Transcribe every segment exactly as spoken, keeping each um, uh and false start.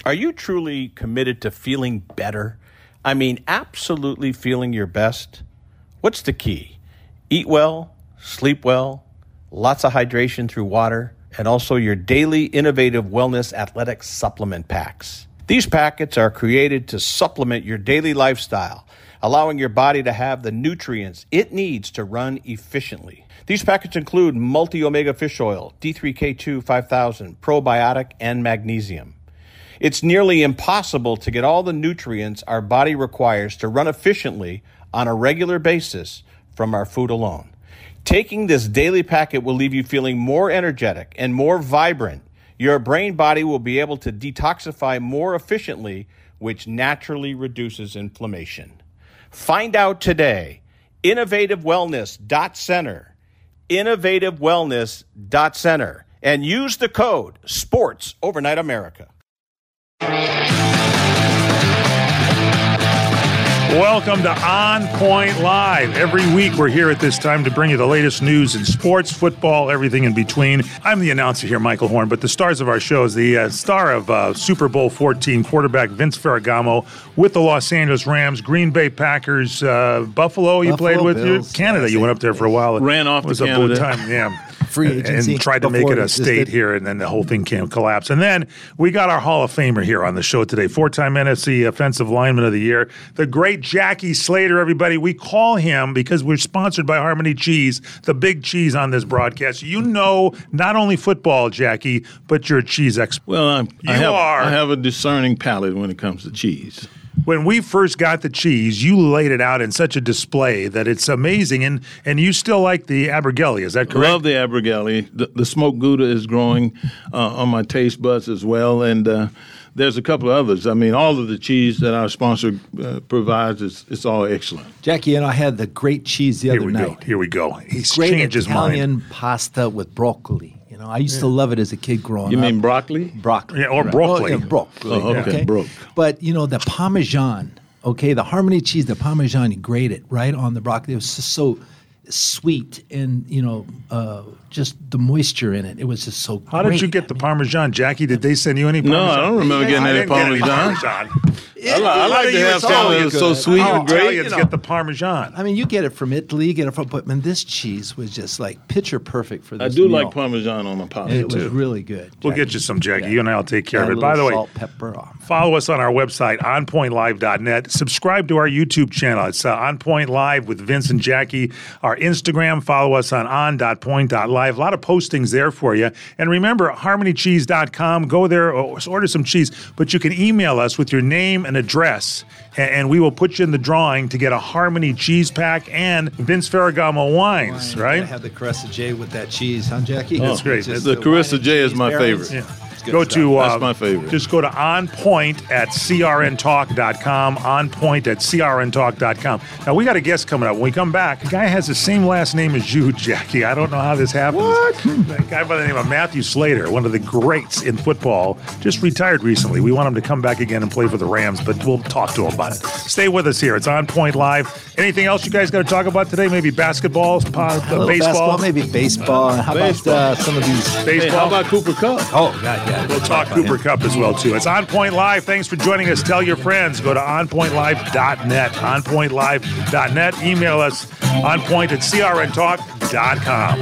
Are you truly committed to feeling better? I mean, absolutely feeling your best? What's the key? Eat well, sleep well, lots of hydration through water, and also your daily innovative wellness athletic supplement packs. These packets are created to supplement your daily lifestyle, allowing your body to have the nutrients it needs to run efficiently. These packets include multi-omega fish oil, D three K two five thousand, probiotic, and magnesium. It's nearly impossible to get all the nutrients our body requires to run efficiently on a regular basis from our food alone. Taking this daily packet will leave you feeling more energetic and more vibrant. Your brain body will be able to detoxify more efficiently, which naturally reduces inflammation. Find out today. innovative wellness dot center. innovative wellness dot center. And use the code SPORTS Overnight America. Welcome to On Point Live. Every week we're here at this time to bring you the latest news in sports, football, everything in between. I'm the announcer here, Michael Horn, but the stars of our show is the uh, star of uh, Super Bowl fourteen quarterback Vince Ferragamo with the Los Angeles Rams, Green Bay Packers, uh, Buffalo. You Buffalo played with Bills. you, Canada. You went up there for a while. Ran off it was to a Canada. blue time, yeah. Free agency. And tried to make it a state here, and then the whole thing came collapse. And then we got our Hall of Famer here on the show today, four-time N F C Offensive Lineman of the Year, the great Jackie Slater, everybody. We call him, because we're sponsored by Harmony Cheese, the big cheese on this broadcast. You know not only football, Jackie, but you're a cheese expert. Well, I'm, You I have, are. I have a discerning palate when it comes to cheese. When we first got the cheese, you laid it out in such a display that it's amazing, and, and you still like the Abergele, is that correct? Love the Abergele. The, the smoked Gouda is growing uh, on my taste buds as well, and uh, there's a couple of others. I mean, all of the cheese that our sponsor uh, provides, is it's all excellent. Jackie and I had the great cheese the Here other we night. go. Here we go. He's Great changed his Italian mind. pasta with broccoli. You know, I used to love it as a kid growing You up. mean broccoli? broccoli? Yeah, or Right. broccoli. Oh, yeah, broccoli. Oh, okay, broke. But you know, the Parmesan. Okay, the Harmony cheese, the Parmesan, you grate it right on the broccoli. It was just so sweet, and you know, uh, just the moisture in it. It was just so. How did great. you get the I mean, Parmesan, Jackie? Did they send you any No, Parmesan? I don't remember getting I any didn't get any Parmesan. Parmesan. I, li- I like to have something that's so sweet How and great. Italians You know. get the Parmesan. I mean, you get it from Italy, you get it from, but man, this cheese was just like picture perfect for I this do meal. like Parmesan on my pasta, And it was too. really good. We'll Jackie. get you some, Jackie. Yeah. You and I will take care Add of a it. By the little way, salt, pepper. Oh. follow us on our website, on point live dot net. Subscribe to our YouTube channel. It's uh, On Point Live with Vince and Jackie. Our Instagram, follow us on on dot point dot live. A lot of postings there for you. And remember, harmony cheese dot com. Go there, order some cheese. But you can email us with your name and address, and, and we will put you in the drawing to get a Harmony cheese pack and Vince Ferragamo wines, Wine. right? I have the Caressa J with that cheese, huh, Jackie? That's great. It's just The Caressa wine and J is cheese my pairings. favorite. Yeah. It's good Go stuff. to uh, That's my favorite. Just go to onpoint at c r n talk dot com. Onpoint at c r n talk dot com. Now we got a guest coming up. When we come back, a guy has the same last name as you, Jackie. I don't know how this happens. What? A guy by the name of Matthew Slater, one of the greats in football, just retired recently. We want him to come back again and play for the Rams, but we'll talk to him about it. Stay with us here. It's On Point Live. Anything else you guys got to talk about today? Maybe basketball, po- A little baseball, basketball, maybe baseball. And how Baseball. about uh, some of these? baseball. Hey, how about Cooper Cup? Oh, God, yeah. We'll talk Cooper Cup as well, too. It's On Point Live. Thanks for joining us. Tell your friends. Go to on point live dot net. on point live dot net. Email us onpoint at c r n talk dot com.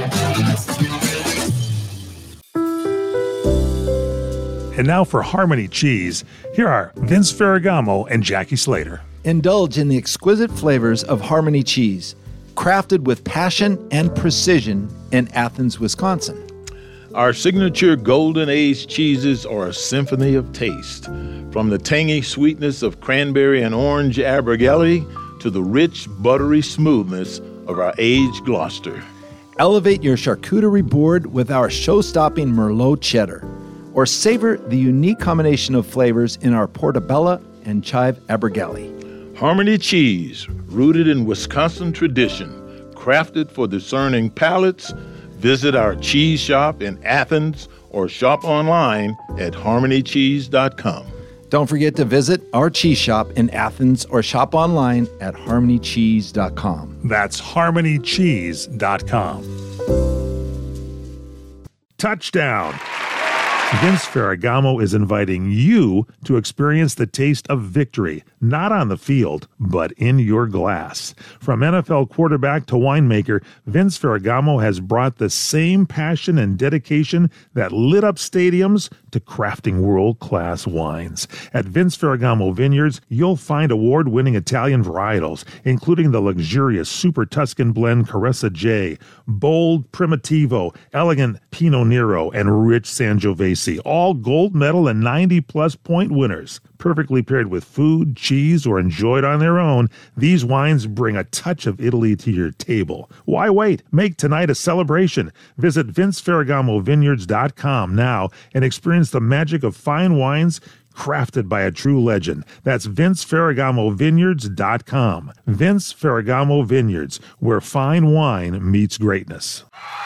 And now for Harmony Cheese, here are Vince Ferragamo and Jackie Slater. Indulge in the exquisite flavors of Harmony cheese, crafted with passion and precision in Athens, Wisconsin. Our signature golden aged cheeses are a symphony of taste. From the tangy sweetness of cranberry and orange Abergele to the rich, buttery smoothness of our aged Gloucester. Elevate your charcuterie board with our show-stopping Merlot cheddar, or savor the unique combination of flavors in our Portobello and Chive Abergele. Harmony Cheese, rooted in Wisconsin tradition, crafted for discerning palates. Visit our cheese shop in Athens or shop online at harmony cheese dot com. Don't forget to visit our cheese shop in Athens or shop online at harmony cheese dot com. That's harmony cheese dot com. Touchdown. Vince Ferragamo is inviting you to experience the taste of victory, not on the field, but in your glass. From N F L quarterback to winemaker, Vince Ferragamo has brought the same passion and dedication that lit up stadiums to crafting world-class wines. At Vince Ferragamo Vineyards, you'll find award-winning Italian varietals, including the luxurious Super Tuscan blend Caressa J, bold Primitivo, elegant Pinot Nero, and rich Sangiovese, all gold medal and ninety-plus point winners. Perfectly paired with food, cheese, or enjoyed on their own, these wines bring a touch of Italy to your table. Why wait? Make tonight a celebration. Visit vince ferragamo vineyards dot com now and experience the magic of fine wines crafted by a true legend. That's vince ferragamo vineyards dot com. Vince Ferragamo Vineyards, where fine wine meets greatness.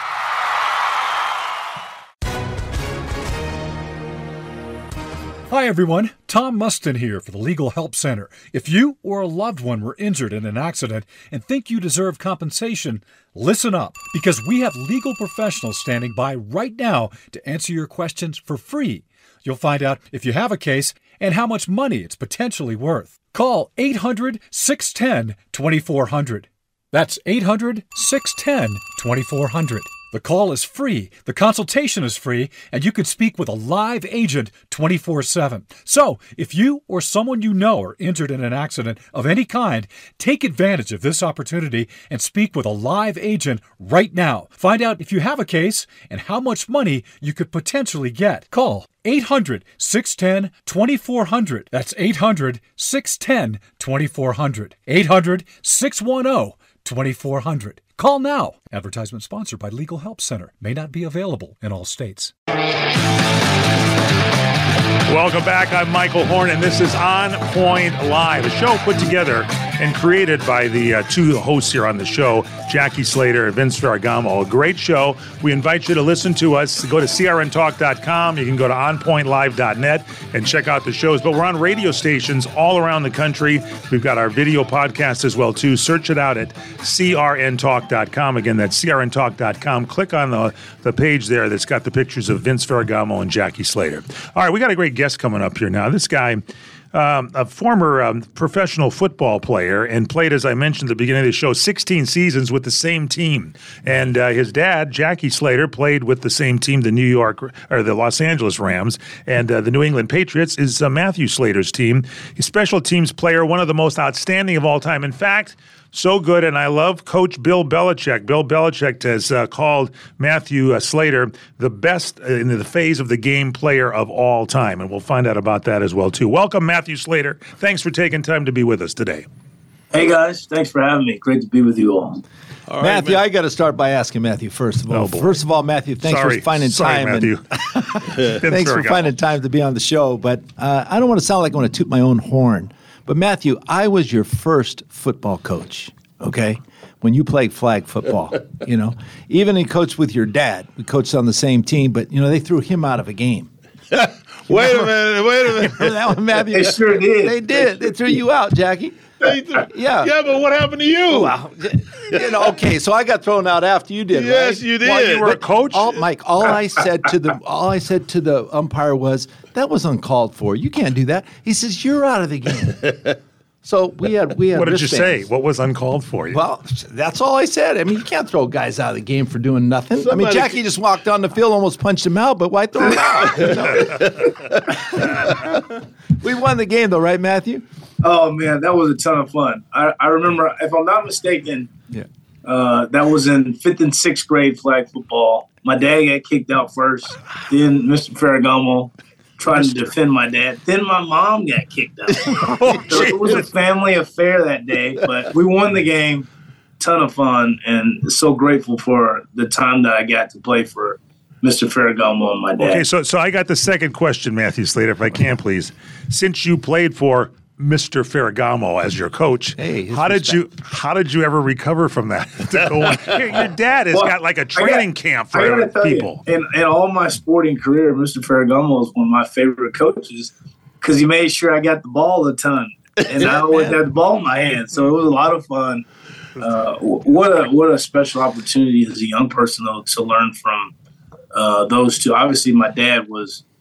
Hi everyone, Tom Mustin here for the Legal Help Center. If you or a loved one were injured in an accident and think you deserve compensation, listen up, because we have legal professionals standing by right now to answer your questions for free. You'll find out if you have a case and how much money it's potentially worth. Call eight hundred, six one zero, two four zero zero. That's eight hundred, six one zero, two four zero zero. The call is free, the consultation is free, and you can speak with a live agent twenty-four seven. So, if you or someone you know are injured in an accident of any kind, take advantage of this opportunity and speak with a live agent right now. Find out if you have a case and how much money you could potentially get. Call eight hundred, six one zero, two four zero zero. That's eight hundred, six one zero, two four zero zero. eight hundred, six one zero, two four zero zero. Call now. Advertisement sponsored by Legal Help Center. May not be available in all states. Welcome back. I'm Michael Horn, and this is On Point Live, a show put together and created by the uh, two hosts here on the show, Jackie Slater and Vince Ferragamo. A great show. We invite you to listen to us. Go to C R N talk dot com. You can go to on point live dot net and check out the shows. But we're on radio stations all around the country. We've got our video podcast as well, too. Search it out at C R N talk dot com. Again, that's C R N talk dot com. Click on the, the page there that's got the pictures of Vince Ferragamo and Jackie Slater. All right, we got a great guest coming up here now. This guy, um, a former um, professional football player, and played, as I mentioned at the beginning of the show, sixteen seasons with the same team. And uh, his dad, Jackie Slater, played with the same team, the New York or the Los Angeles Rams, and uh, the New England Patriots is uh, Matthew Slater's team. He's special teams player, one of the most outstanding of all time. In fact, so good, and I love Coach Bill Belichick. Bill Belichick has uh, called Matthew uh, Slater the best in the phase of the game player of all time, and we'll find out about that as well, too. Welcome, Matthew Slater. Thanks for taking time to be with us today. Hey, guys. Thanks for having me. Great to be with you all. all Matthew, right, I got to start by asking Matthew, first of all. Oh, first of all, Matthew, thanks Sorry. for finding Sorry, time. Matthew. And thanks for finding time to be on the show, but uh, I don't want to sound like I want to toot my own horn. But, Matthew, I was your first football coach, okay, when you played flag football, you know. Even he coached with your dad. We coached on the same team, but, you know, they threw him out of a game. wait a minute, wait a minute. Remember that one, Matthew? They sure did. They did. They threw you out, Jackie. Yeah. Yeah, but what happened to you? Well, you know, okay, so I got thrown out after you did, yes, right? you did. While you were a coach? All, Mike, all I said to the all I said to the umpire was, that was uncalled for. You can't do that. He says, you're out of the game. So we had we had. What did you wristbands. say? What was uncalled for you? Well, that's all I said. I mean, you can't throw guys out of the game for doing nothing. Somebody I mean, Jackie just walked on the field, almost punched him out, but why throw him out? You know? We won the game, though, right, Matthew? Oh, man, that was a ton of fun. I, I remember, if I'm not mistaken, yeah. uh, that was in fifth and sixth grade flag football. My dad got kicked out first, then Mister Ferragamo trying to defend my dad. Then my mom got kicked out. Oh, so it was a family affair that day, but we won the game. Ton of fun, and so grateful for the time that I got to play for Mister Ferragamo and my dad. Okay, so so I got the second question, Matthew Slater, if I can, please. Since you played for Mister Ferragamo as your coach, hey, how did respect. you how did you ever recover from that? your, your dad has well, got like a training got, camp for people. You, in, in all my sporting career, Mister Ferragamo was one of my favorite coaches because he made sure I got the ball a ton, and I always had the ball in my hand. So it was a lot of fun. Uh, what a what a special opportunity as a young person though to learn from uh, those two. Obviously, my dad was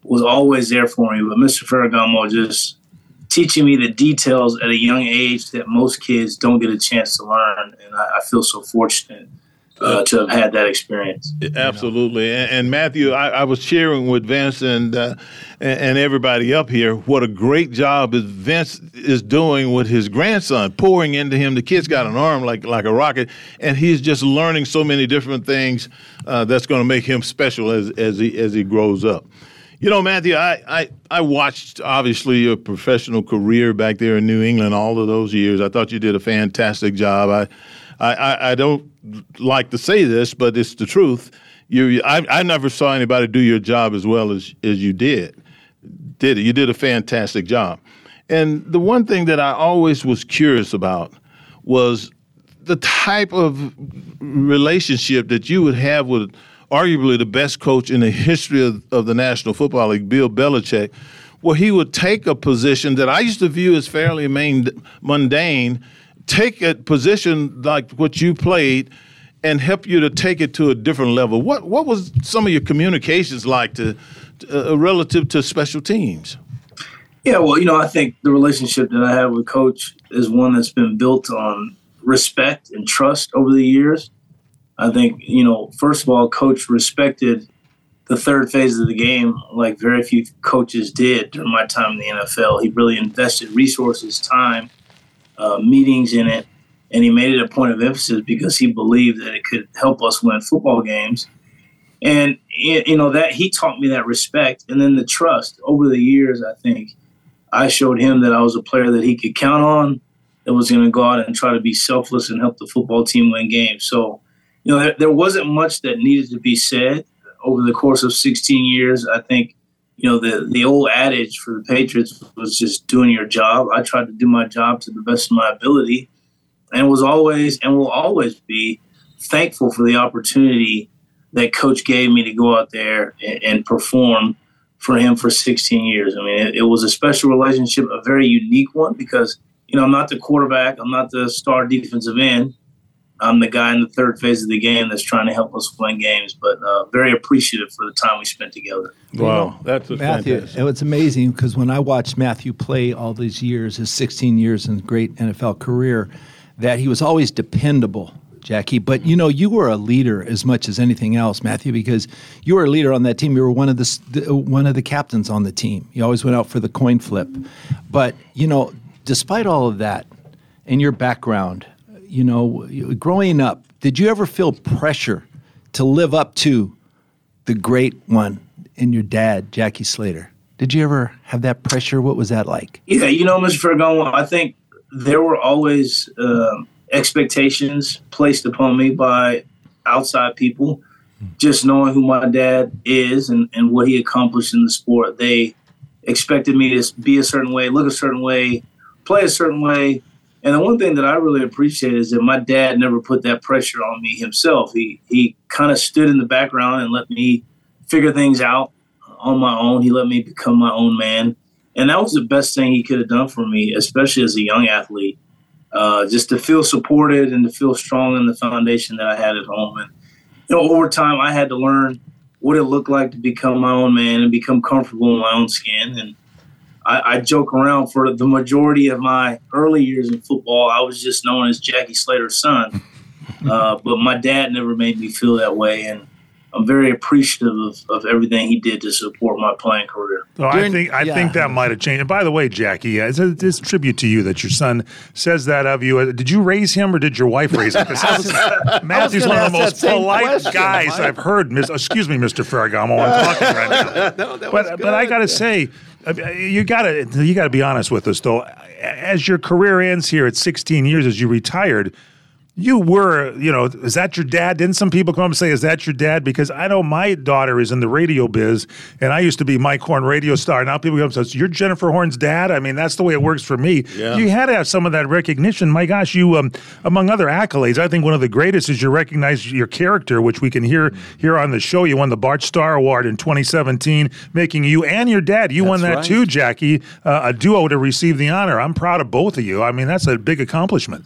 was always there for me. But Mister Ferragamo just teaching me the details at a young age that most kids don't get a chance to learn. And I, I feel so fortunate uh, to have had that experience. Absolutely. And, and Matthew, I, I was sharing with Vince and, uh, and and everybody up here what a great job is Vince is doing with his grandson, pouring into him. The kid's got an arm like, like a rocket, and he's just learning so many different things uh, that's going to make him special as, as, he, as he grows up. You know, Matthew, I, I, I watched, obviously, your professional career back there in New England all of those years. I thought you did a fantastic job. I I, I don't like to say this, but it's the truth. You, I, I never saw anybody do your job as well as, as you did. Did it? You did a fantastic job. And the one thing that I always was curious about was the type of relationship that you would have with arguably the best coach in the history of, of the National Football League, Bill Belichick, where he would take a position that I used to view as fairly main, mundane, take a position like what you played and help you to take it to a different level. What what was some of your communications like to, to uh, relative to special teams? Yeah, well, you know, I think the relationship that I have with Coach is one that's been built on respect and trust over the years. I think, you know, first of all, Coach respected the third phase of the game like very few coaches did during my time in the N F L. He really invested resources, time, uh, meetings in it, and he made it a point of emphasis because he believed that it could help us win football games. And, you know, that he taught me that respect and then the trust. Over the years, I think I showed him that I was a player that he could count on, that was going to go out and try to be selfless and help the football team win games. So, you know, there, there wasn't much that needed to be said over the course of sixteen years. I think, you know, the, the old adage for the Patriots was just doing your job. I tried to do my job to the best of my ability and was always and will always be thankful for the opportunity that Coach gave me to go out there and, and perform for him for sixteen years. I mean, it, it was a special relationship, a very unique one because, you know, I'm not the quarterback. I'm not the star defensive end. I'm the guy in the third phase of the game that's trying to help us win games, but uh, very appreciative for the time we spent together. Wow, that's a Matthew, fantastic. it's amazing because when I watched Matthew play all these years, his sixteen years in great N F L career, that he was always dependable, Jackie. But, you know, you were a leader as much as anything else, Matthew, because you were a leader on that team. You were one of the, one of the captains on the team. You always went out for the coin flip. But, you know, despite all of that and your background, you know, growing up, did you ever feel pressure to live up to the great one in your dad, Jackie Slater? Did you ever have that pressure? What was that like? Yeah, you know, Mister Ferragamo, I think there were always uh, expectations placed upon me by outside people. Just knowing who my dad is and, and what he accomplished in the sport, they expected me to be a certain way, look a certain way, play a certain way. And the one thing that I really appreciate is that my dad never put that pressure on me himself. He he kind of stood in the background and let me figure things out on my own. He let me become my own man. And that was the best thing he could have done for me, especially as a young athlete, uh, just to feel supported and to feel strong in the foundation that I had at home. And, you know, over time, I had to learn what it looked like to become my own man and become comfortable in my own skin. And I, I joke around for the majority of my early years in football, I was just known as Jackie Slater's son. Uh, but my dad never made me feel that way. And I'm very appreciative of, of everything he did to support my playing career. So During, I think I yeah. think that might have changed. And by the way, Jackie, it's a, it's a tribute to you that your son says that of you. Did you raise him or did your wife raise him? Matthew's one of the most polite question, guys I've heard. Excuse me, Mister Ferragamo, I'm talking right now. no, that but but I got to say, you got to you got to be honest with us though. As your career ends here at sixteen years, as you retired. You were, you know, is that your dad? Didn't some people come up and say, is that your dad? Because I know my daughter is in the radio biz, and I used to be Mike Horn radio star. Now people come up and say, you're Jennifer Horn's dad? I mean, that's the way it works for me. Yeah. You had to have some of that recognition. My gosh, you, um, among other accolades, I think one of the greatest is you recognize your character, which we can hear here on the show. You won the Bart Starr Award in twenty seventeen, making you and your dad, you that's won that right. too, Jackie, uh, a duo to receive the honor. I'm proud of both of you. I mean, that's a big accomplishment.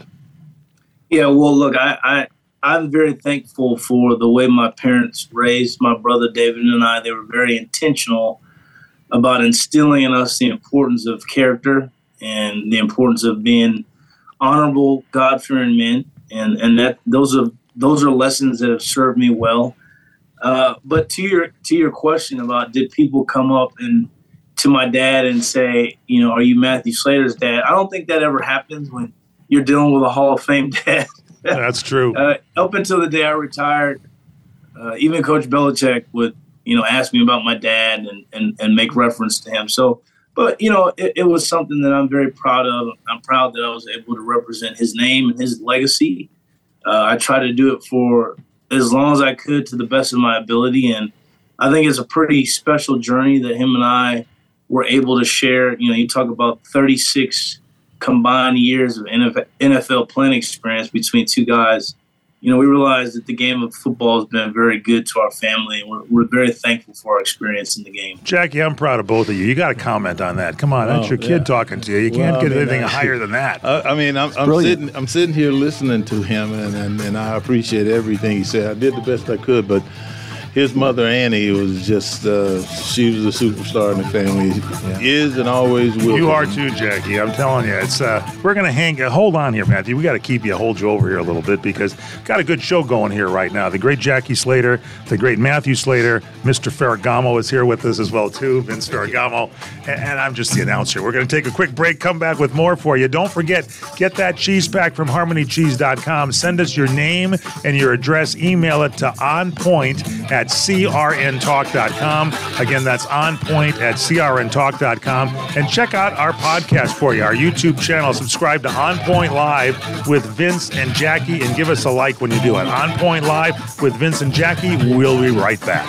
Yeah, well, look, I, I, I'm very thankful for the way my parents raised my brother David and I. They were very intentional about instilling in us the importance of character and the importance of being honorable, God-fearing men. And, and that those are those are lessons that have served me well. Uh, but to your to your question about did people come up and to my dad and say, you know, are you Matthew Slater's dad? I don't think that ever happens when you're dealing with a Hall of Fame dad. That's true. uh, up until the day I retired, uh, even Coach Belichick would, you know, ask me about my dad and, and, and make reference to him. So, but, you know, it, it was something that I'm very proud of. I'm proud that I was able to represent his name and his legacy. Uh, I tried to do it for as long as I could to the best of my ability. And I think it's a pretty special journey that him and I were able to share. You know, you talk about thirty-six combined years of N F L playing experience between two guys. You know, we realized that the game of football has been very good to our family, and we're, we're very thankful for our experience in the game. Jackie, I'm proud of both of you. You got to comment on that. Come on, that's oh, your kid yeah. talking to you. You can't well, get I mean, anything I, higher than that. I, I mean, I'm, I'm sitting, I'm sitting here listening to him, and, and, and I appreciate everything he said. I did the best I could, but his mother, Annie, was just, uh, she was a superstar in the family. Yeah. Is and always will. You are too, Jackie. I'm telling you. It's uh, we're going to hang, uh, hold on here, Matthew. We got to keep you, hold you over here a little bit because got a good show going here right now. The great Jackie Slater, the great Matthew Slater, Mister Ferragamo is here with us as well, too, Vince Ferragamo. And, and I'm just the announcer. We're going to take a quick break, come back with more for you. Don't forget, get that cheese pack from harmony cheese dot com. Send us your name and your address. Email it to onpoint at C R N talk dot com. Again, that's onpoint at C R N talk dot com. And check out our podcast for you, our YouTube channel. Subscribe to On Point Live with Vince and Jackie, and give us a like when you do it. On Point Live with Vince and Jackie. We'll be right back.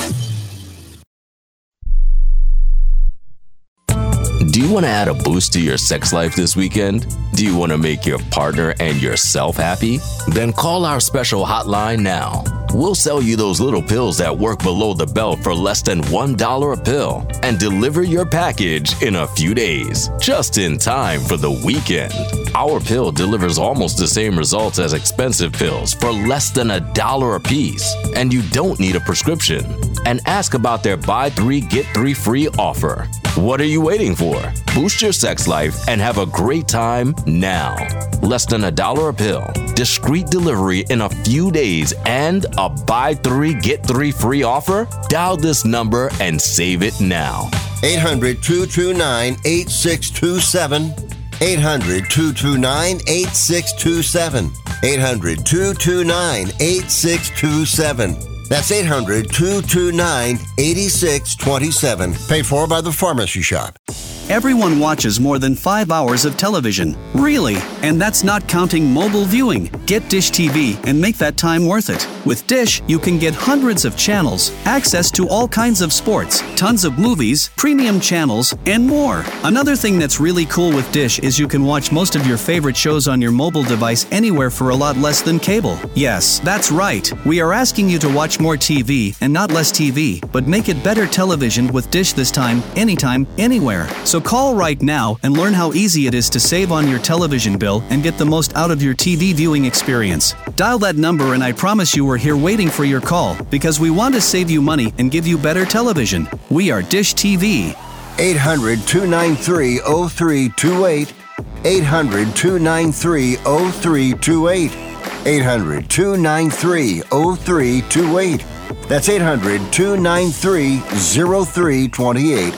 Do you want to add a boost to your sex life this weekend? Do you want to make your partner and yourself happy? Then call our special hotline now. We'll sell you those little pills that work below the belt for less than one dollar a pill and deliver your package in a few days, just in time for the weekend. Our pill delivers almost the same results as expensive pills for less than a dollar a piece, and you don't need a prescription. And ask about their buy three, get three free offer. What are you waiting for? Boost your sex life and have a great time now. Less than a dollar a pill, discreet delivery in a few days, and a buy three, get three free offer? Dial this number and save it now. eight hundred, two two nine, eight six two seven. eight hundred, two two nine, eight six two seven. eight hundred, two two nine, eight six two seven. That's eight hundred, two two nine, eight six two seven. Paid for by the Pharmacy Shop. Everyone watches more than five hours of television. Really? And that's not counting mobile viewing. Get Dish T V and make that time worth it. With Dish, you can get hundreds of channels, access to all kinds of sports, tons of movies, premium channels, and more. Another thing that's really cool with Dish is you can watch most of your favorite shows on your mobile device anywhere for a lot less than cable. Yes, that's right. We are asking you to watch more T V and not less T V, but make it better television with Dish this time, anytime, anywhere. So call right now and learn how easy it is to save on your television bill and get the most out of your T V viewing experience. Dial that number and I promise you we're here waiting for your call because we want to save you money and give you better television. We are Dish T V. eight hundred, two nine three, zero three two eight. eight hundred, two nine three, zero three two eight. eight hundred, two nine three, zero three two eight. That's eight hundred, two nine three, zero three two eight.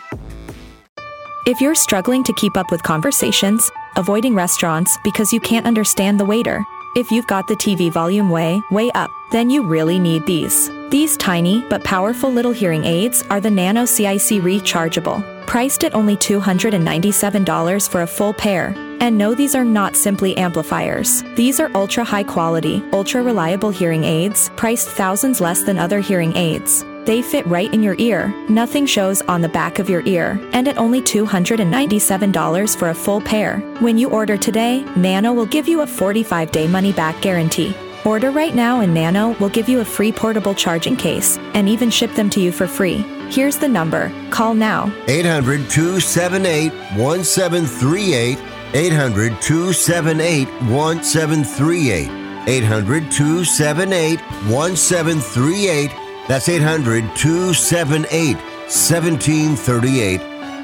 If you're struggling to keep up with conversations, avoiding restaurants because you can't understand the waiter, if you've got the T V volume way, way up, then you really need these. These tiny but powerful little hearing aids are the Nano C I C Rechargeable, priced at only two hundred ninety-seven dollars for a full pair. And no, these are not simply amplifiers. These are ultra high quality, ultra reliable hearing aids, priced thousands less than other hearing aids. They fit right in your ear, nothing shows on the back of your ear, and at only two hundred ninety-seven dollars for a full pair. When you order today, Nano will give you a forty-five day money-back guarantee. Order right now and Nano will give you a free portable charging case, and even ship them to you for free. Here's the number. Call now. eight hundred, two seven eight, one seven three eight. eight hundred, two seven eight, one seven three eight. eight hundred, two seven eight, one seven three eight. That's eight hundred, two seven eight, seventeen thirty-eight.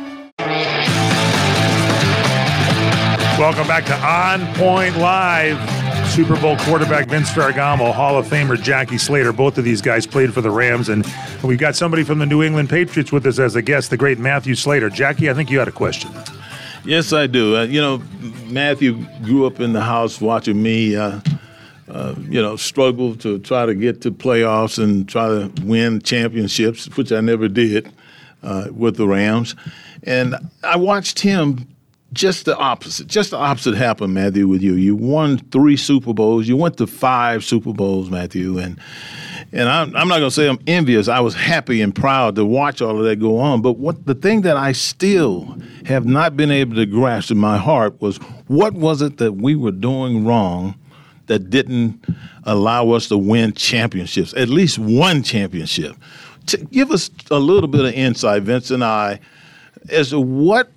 Welcome back to On Point Live. Super Bowl quarterback Vince Ferragamo, Hall of Famer Jackie Slater. Both of these guys played for the Rams, and we've got somebody from the New England Patriots with us as a guest, the great Matthew Slater. Jackie, I think you had a question. Yes, I do. Uh, you know, Matthew grew up in the house watching me, uh, uh, you know, struggle to try to get to playoffs and try to win championships, which I never did uh, with the Rams. And I watched him. Just the opposite. Just the opposite happened, Matthew, with you. You won three Super Bowls. You went to five Super Bowls, Matthew. And and I'm, I'm not going to say I'm envious. I was happy and proud to watch all of that go on. But what the thing that I still have not been able to grasp in my heart was what was it that we were doing wrong that didn't allow us to win championships, at least one championship? To give us a little bit of insight, Vince and I, as to what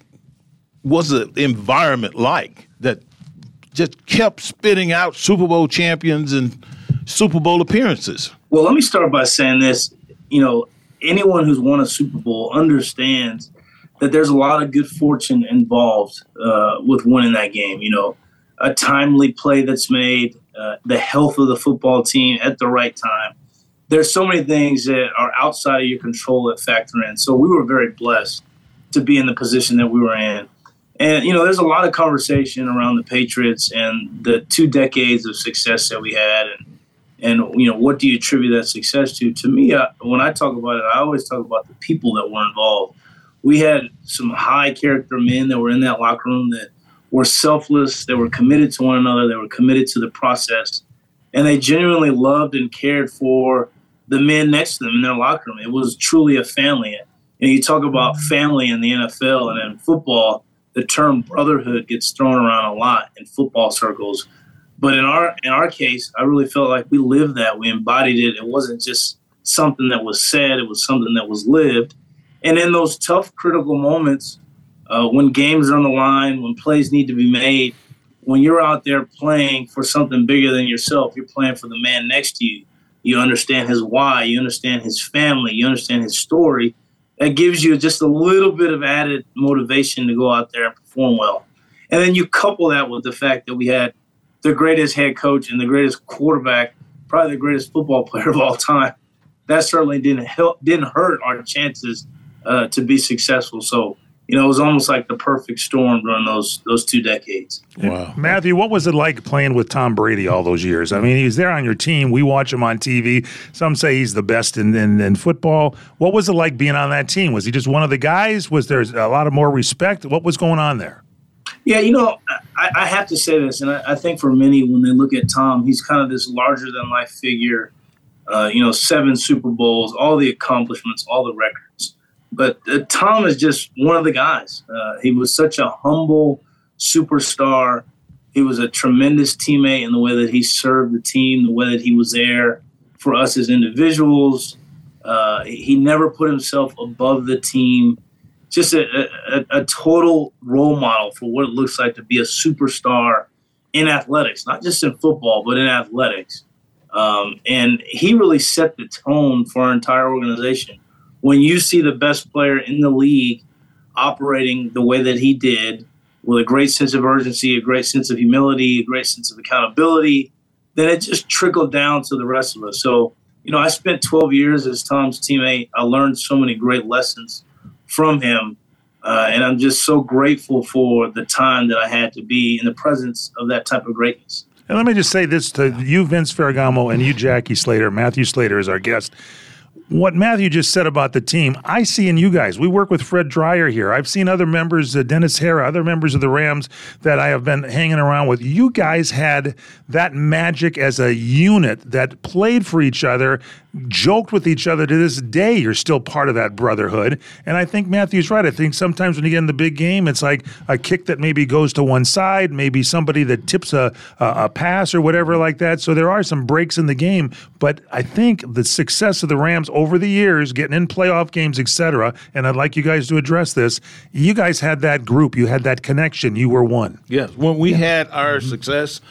was the environment like that just kept spitting out Super Bowl champions and Super Bowl appearances? Well, let me start by saying this. You know, anyone who's won a Super Bowl understands that there's a lot of good fortune involved uh, with winning that game. You know, a timely play that's made, uh, the health of the football team at the right time. There's so many things that are outside of your control that factor in. So we were very blessed to be in the position that we were in. And, you know, there's a lot of conversation around the Patriots and the two decades of success that we had. And, and you know, what do you attribute that success to? To me, I, when I talk about it, I always talk about the people that were involved. We had some high-character men that were in that locker room that were selfless, they were committed to one another, they were committed to the process, and they genuinely loved and cared for the men next to them in their locker room. It was truly a family. And you talk about family in the N F L and in football, the term brotherhood gets thrown around a lot in football circles. But in our in our case, I really felt like we lived that. We embodied it. It wasn't just something that was said. It was something that was lived. And in those tough, critical moments, uh, when games are on the line, when plays need to be made, when you're out there playing for something bigger than yourself, you're playing for the man next to you. You understand his why. You understand his family. You understand his story. That gives you just a little bit of added motivation to go out there and perform well. And then you couple that with the fact that we had the greatest head coach and the greatest quarterback, probably the greatest football player of all time. That certainly didn't help, didn't hurt our chances uh, to be successful. So, you know, it was almost like the perfect storm during those those two decades. Wow. Matthew, what was it like playing with Tom Brady all those years? I mean, he's there on your team. We watch him on T V. Some say he's the best in, in, in football. What was it like being on that team? Was he just one of the guys? Was there a lot of more respect? What was going on there? Yeah, you know, I, I have to say this, and I, I think for many, when they look at Tom, he's kind of this larger-than-life figure, uh, you know, seven Super Bowls, all the accomplishments, all the records. But uh, Tom is just one of the guys. Uh, he was such a humble superstar. He was a tremendous teammate in the way that he served the team, the way that he was there for us as individuals. Uh, he never put himself above the team. Just a, a, a total role model for what it looks like to be a superstar in athletics, not just in football, but in athletics. Um, and he really set the tone for our entire organization. When you see the best player in the league operating the way that he did, with a great sense of urgency, a great sense of humility, a great sense of accountability, then it just trickled down to the rest of us. So, you know, I spent twelve years as Tom's teammate. I learned so many great lessons from him, uh, and I'm just so grateful for the time that I had to be in the presence of that type of greatness. And let me just say this to you, Vince Ferragamo, and you, Jackie Slater. Matthew Slater is our guest. What Matthew just said about the team, I see in you guys. We work with Fred Dreyer here. I've seen other members, uh, Dennis Hara, other members of the Rams that I have been hanging around with. You guys had that magic as a unit that played for each other, joked with each other. To this day, you're still part of that brotherhood. And I think Matthew's right. I think sometimes when you get in the big game, it's like a kick that maybe goes to one side, maybe somebody that tips a, a, a pass or whatever like that. So there are some breaks in the game. But I think the success of the Rams over the years, getting in playoff games, et cetera, and I'd like you guys to address this, you guys had that group. You had that connection. You were one. Yes. When we yeah. had our mm-hmm. success, yeah.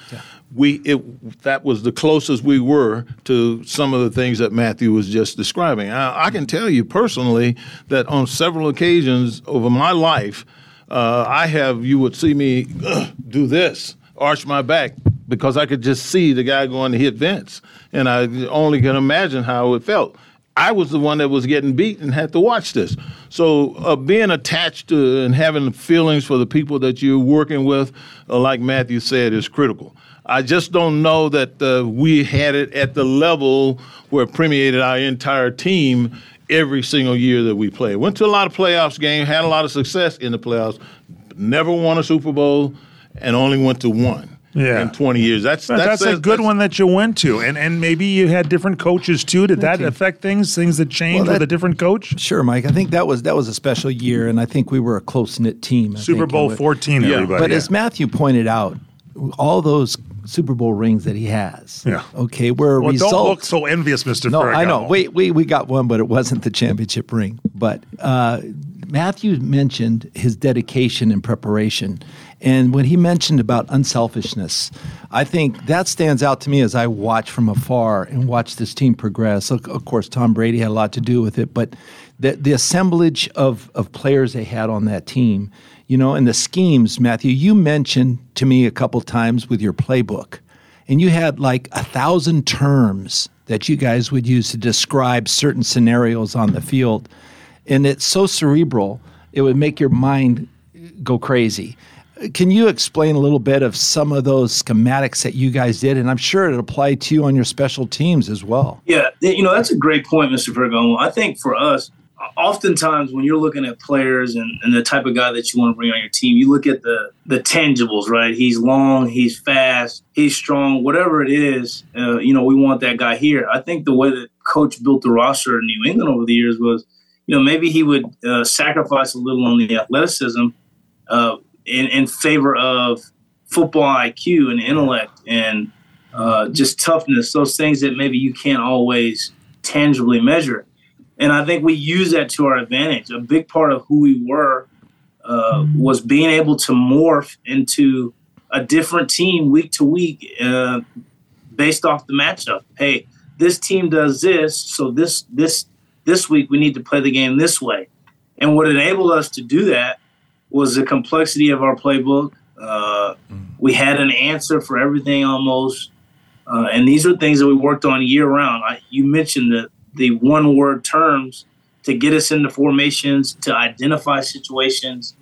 we it that was the closest we were to some of the things that Matthew was just describing. I, I can tell you personally that on several occasions over my life, uh, I have you would see me uh, do this, arch my back, because I could just see the guy going to hit Vince, and I only can imagine how it felt. I was the one that was getting beat and had to watch this. So uh, being attached to and having feelings for the people that you're working with, uh, like Matthew said, is critical. I just don't know that uh, we had it at the level where it permeated our entire team every single year that we played. Went to a lot of playoffs games, had a lot of success in the playoffs, never won a Super Bowl, and only went to one. Yeah. In twenty years. That's that's, that's a good that's, one that you went to. And and maybe you had different coaches too. Did that affect things, things that changed well, that, with a different coach? Sure, Mike. I think that was that was a special year, and I think we were a close-knit team. I Super Bowl fourteen, yeah. everybody. But yeah. as Matthew pointed out, all those Super Bowl rings that he has, yeah. okay, were a well, result. Don't look so envious, Mister No, Ferragamo. I know. We, we, we got one, but it wasn't the championship ring. But uh, Matthew mentioned his dedication and preparation. And when he mentioned about unselfishness, I think that stands out to me as I watch from afar and watch this team progress. Of, of course, Tom Brady had a lot to do with it, but the, the assemblage of, of players they had on that team, you know, and the schemes, Matthew, you mentioned to me a couple times with your playbook, and you had like a thousand terms that you guys would use to describe certain scenarios on the field. And it's so cerebral, it would make your mind go crazy. Can you explain a little bit of some of those schematics that you guys did? And I'm sure it applied to you on your special teams as well. Yeah, you know, that's a great point, Mister Ferragamo. I think for us, oftentimes when you're looking at players and, and the type of guy that you want to bring on your team, you look at the the tangibles, right? He's long, he's fast, he's strong, whatever it is, uh, you know, we want that guy here. I think the way that Coach built the roster in New England over the years was, you know, maybe he would uh, sacrifice a little on the athleticism uh, in, in favor of football I Q and intellect and uh, just toughness, those things that maybe you can't always tangibly measure. And I think we use that to our advantage. A big part of who we were uh, was being able to morph into a different team week to week uh, based off the matchup. Hey, this team does this, so this this this week we need to play the game this way. And what enabled us to do that was the complexity of our playbook. Uh, we had an answer for everything almost. Uh, and these are things that we worked on year round. I, you mentioned the, the one-word terms to get us into formations, to identify situations,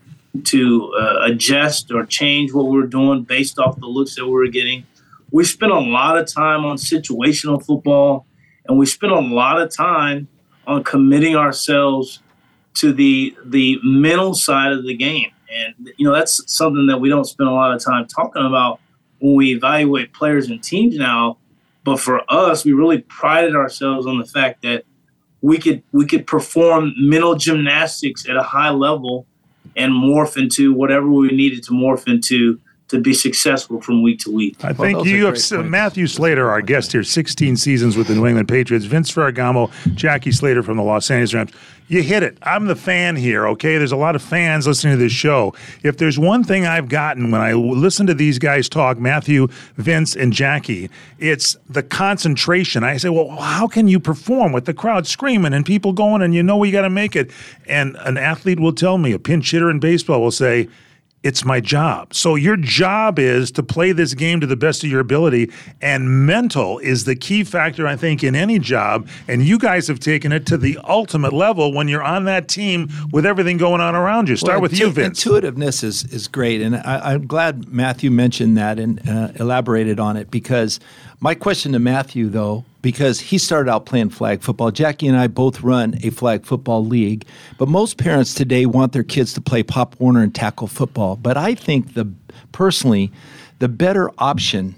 to uh, adjust or change what we were doing based off the looks that we were getting. We spent a lot of time on situational football, and we spent a lot of time on committing ourselves to the the mental side of the game. And, you know, that's something that we don't spend a lot of time talking about when we evaluate players and teams now. But for us, we really prided ourselves on the fact that we could we could perform mental gymnastics at a high level and morph into whatever we needed to morph into to be successful from week to week. I think well, you have uh, Matthew Slater, our guest here, sixteen seasons with the New England Patriots, Vince Ferragamo, Jackie Slater from the Los Angeles Rams. You hit it. I'm the fan here, okay? There's a lot of fans listening to this show. If there's one thing I've gotten when I listen to these guys talk, Matthew, Vince, and Jackie, it's the concentration. I say, well, how can you perform with the crowd screaming and people going and you know you got to make it? And an athlete will tell me, a pinch hitter in baseball will say, it's my job. So your job is to play this game to the best of your ability, and mental is the key factor, I think, in any job. And you guys have taken it to the ultimate level when you're on that team with everything going on around you. Start well, with intu- you, Vince. Intuitiveness is, is great, and I, I'm glad Matthew mentioned that and uh, elaborated on it, because my question to Matthew, though, because he started out playing flag football. Jackie and I both run a flag football league, but most parents today want their kids to play Pop Warner and tackle football. But I think the personally, the better option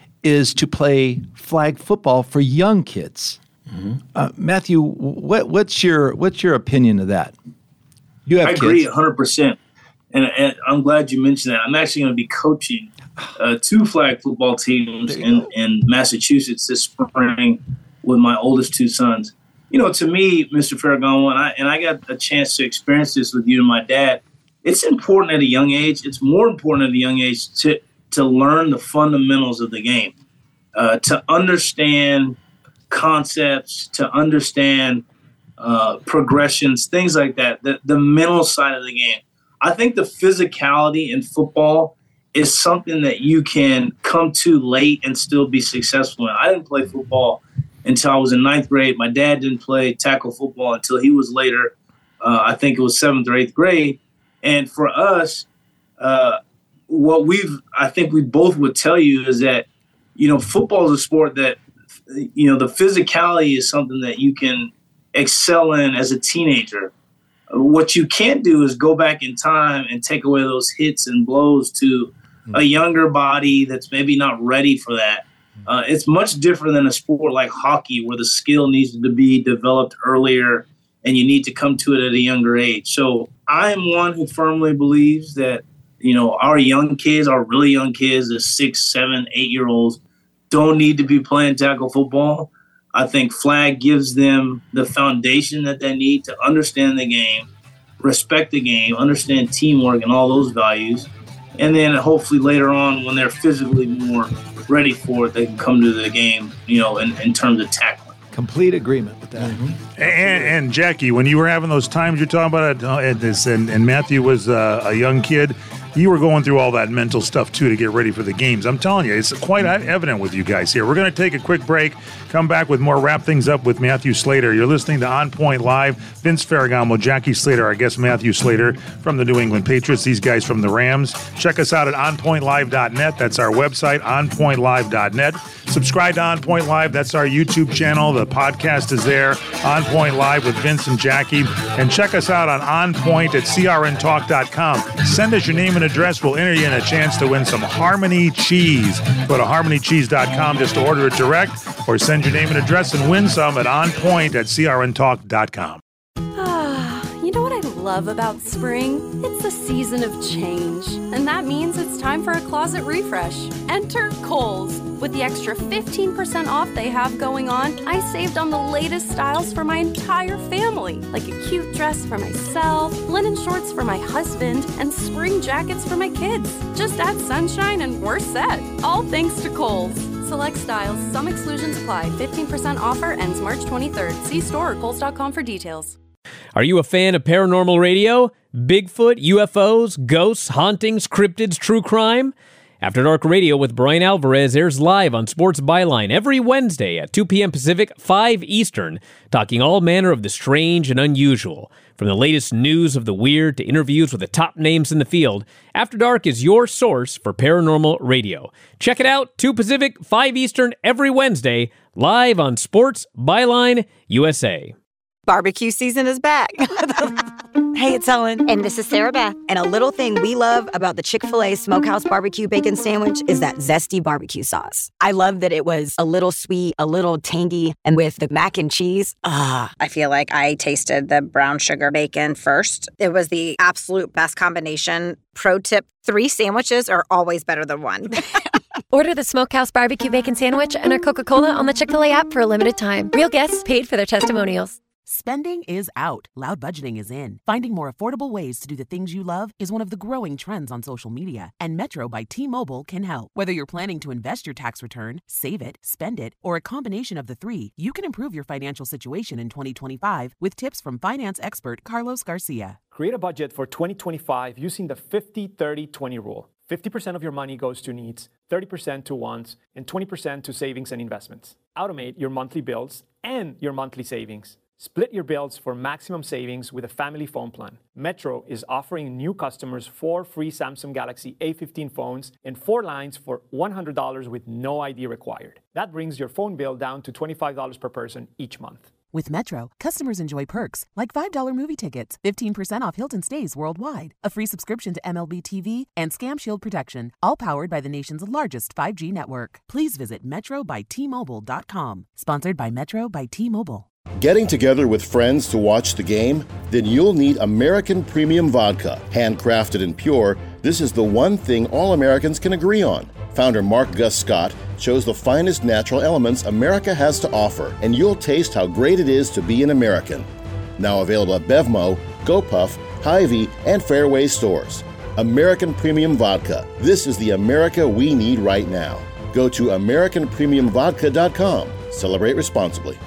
is to play flag football for young kids. Mm-hmm. Uh, Matthew, what, what's your what's your opinion of that? You have I agree kids. one hundred percent, and, and I'm glad you mentioned that. I'm actually going to be coaching Uh, two flag football teams in, in Massachusetts this spring with my oldest two sons. You know, to me, Mister Ferragamo, and I, and I got a chance to experience this with you and my dad, it's important at a young age. It's more important at a young age to, to learn the fundamentals of the game, uh, to understand concepts, to understand uh, progressions, things like that, the, the mental side of the game. I think the physicality in football is something that you can come to late and still be successful in. I didn't play football until I was in ninth grade. My dad didn't play tackle football until he was later. Uh, I think it was seventh or eighth grade. And for us, uh, what we've, I think we both would tell you is that, you know, football is a sport that, you know, the physicality is something that you can excel in as a teenager. What you can't do is go back in time and take away those hits and blows to a younger body that's maybe not ready for that. Uh, it's much different than a sport like hockey where the skill needs to be developed earlier and you need to come to it at a younger age. So I am one who firmly believes that, you know, our young kids, our really young kids, the six, seven, eight-year-olds, don't need to be playing tackle football. I think flag gives them the foundation that they need to understand the game, respect the game, understand teamwork and all those values. And then hopefully later on when they're physically more ready for it, they can come to the game, you know, in, in terms of tackling. Complete agreement with that. Mm-hmm. And, and Jackie, when you were having those times you're talking about, uh, and, this, and, and Matthew was uh, a young kid, you were going through all that mental stuff, too, to get ready for the games. I'm telling you, it's quite evident with you guys here. We're going to take a quick break, come back with more, wrap things up with Matthew Slater. You're listening to On Point Live. Vince Ferragamo, Jackie Slater, our guest Matthew Slater from the New England Patriots, these guys from the Rams. Check us out at on point live dot net. That's our website, on point live dot net. Subscribe to On Point Live. That's our YouTube channel. The podcast is there, On Point Live with Vince and Jackie. And check us out on On Point at C R N talk dot com. Send us your name and address. We'll enter you in a chance to win some Harmony cheese. Go to harmony cheese dot com just to order it direct, or send your name and address and win some at On Point at C R N talk dot com. You know what I love about spring? It's a season of change, and that means it's time for a closet refresh. Enter Kohl's. With the extra fifteen percent off they have going on, I saved on the latest styles for my entire family, like a cute dress for myself, linen shorts for my husband, and spring jackets for my kids. Just add sunshine and we're set. All thanks to Kohl's. Select styles, some exclusions apply. fifteen percent offer ends March twenty-third. See store or kohls dot com for details. Are you a fan of paranormal radio? Bigfoot, U F Os, ghosts, hauntings, cryptids, true crime? After Dark Radio with Brian Alvarez airs live on Sports Byline every Wednesday at two p.m. Pacific, five Eastern, talking all manner of the strange and unusual. From the latest news of the weird to interviews with the top names in the field, After Dark is your source for paranormal radio. Check it out, two Pacific, five Eastern, every Wednesday, live on Sports Byline U S A. Barbecue season is back. Hey, it's Ellen. And this is Sarah Beth. And a little thing we love about the Chick-fil-A Smokehouse Barbecue Bacon Sandwich is that zesty barbecue sauce. I love that it was a little sweet, a little tangy, and with the mac and cheese, ah. I feel like I tasted the brown sugar bacon first. It was the absolute best combination. Pro tip, three sandwiches are always better than one. Order the Smokehouse Barbecue Bacon Sandwich and a Coca-Cola on the Chick-fil-A app for a limited time. Real guests paid for their testimonials. Spending is out. Loud budgeting is in. Finding more affordable ways to do the things you love is one of the growing trends on social media, and Metro by T-Mobile can help. Whether you're planning to invest your tax return, save it, spend it, or a combination of the three, you can improve your financial situation in twenty twenty-five with tips from finance expert Carlos Garcia. Create a budget for twenty twenty-five using the fifty thirty twenty rule. fifty percent of your money goes to needs, thirty percent to wants, and twenty percent to savings and investments. Automate your monthly bills and your monthly savings. Split your bills for maximum savings with a family phone plan. Metro is offering new customers four free Samsung Galaxy A fifteen phones and four lines for one hundred dollars with no I D required. That brings your phone bill down to twenty-five dollars per person each month. With Metro, customers enjoy perks like five dollars movie tickets, fifteen percent off Hilton stays worldwide, a free subscription to M L B T V, and Scam Shield protection, all powered by the nation's largest five G network. Please visit metro by T Mobile dot com. Sponsored by Metro by T-Mobile. Getting together with friends to watch the game? Then you'll need American Premium Vodka. Handcrafted and pure, this is the one thing all Americans can agree on. Founder Mark Gus Scott chose the finest natural elements America has to offer, and you'll taste how great it is to be an American. Now available at Bevmo, GoPuff, Hy-Vee, and Fairway stores. American Premium Vodka. This is the America we need right now. Go to American Premium Vodka dot com. Celebrate responsibly.